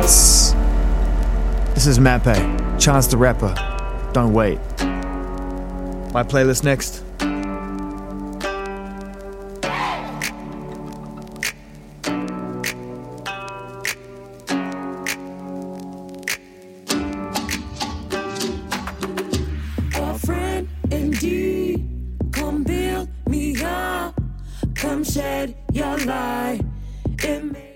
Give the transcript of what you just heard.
Dance. This is Mappe, Chance the Rapper. Don't wait. My playlist next. A friend indeed, come build me up, come shed your light. It may